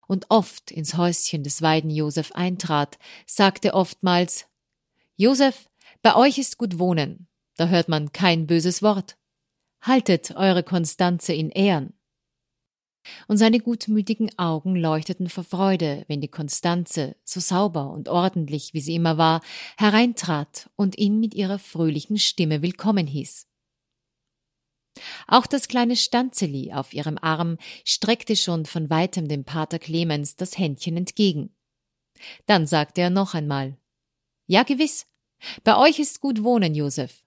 und oft ins Häuschen des Weiden-Josef eintrat, sagte oftmals: »Josef, bei euch ist gut wohnen, da hört man kein böses Wort. Haltet eure Konstanze in Ehren.« Und seine gutmütigen Augen leuchteten vor Freude, wenn die Konstanze, so sauber und ordentlich wie sie immer war, hereintrat und ihn mit ihrer fröhlichen Stimme willkommen hieß. Auch das kleine Stanzeli auf ihrem Arm streckte schon von weitem dem Pater Clemens das Händchen entgegen. Dann sagte er noch einmal: »Ja, gewiss, bei euch ist gut wohnen, Josef.«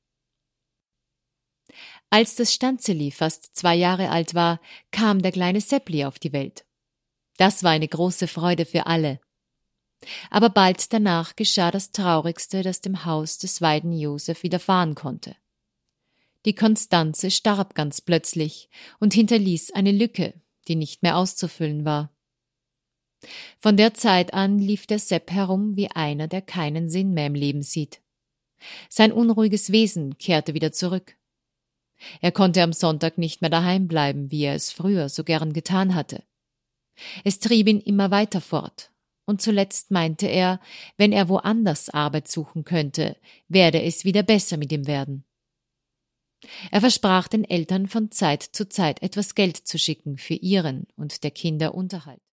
Als das Stanzeli fast 2 Jahre alt war, kam der kleine Seppli auf die Welt. Das war eine große Freude für alle. Aber bald danach geschah das Traurigste, das dem Haus des Weiden-Josef widerfahren konnte. Die Konstanze starb ganz plötzlich und hinterließ eine Lücke, die nicht mehr auszufüllen war. Von der Zeit an lief der Sepp herum wie einer, der keinen Sinn mehr im Leben sieht. Sein unruhiges Wesen kehrte wieder zurück. Er konnte am Sonntag nicht mehr daheim bleiben, wie er es früher so gern getan hatte. Es trieb ihn immer weiter fort, und zuletzt meinte er, wenn er woanders Arbeit suchen könnte, werde es wieder besser mit ihm werden. Er versprach den Eltern von Zeit zu Zeit etwas Geld zu schicken für ihren und der Kinder Unterhalt.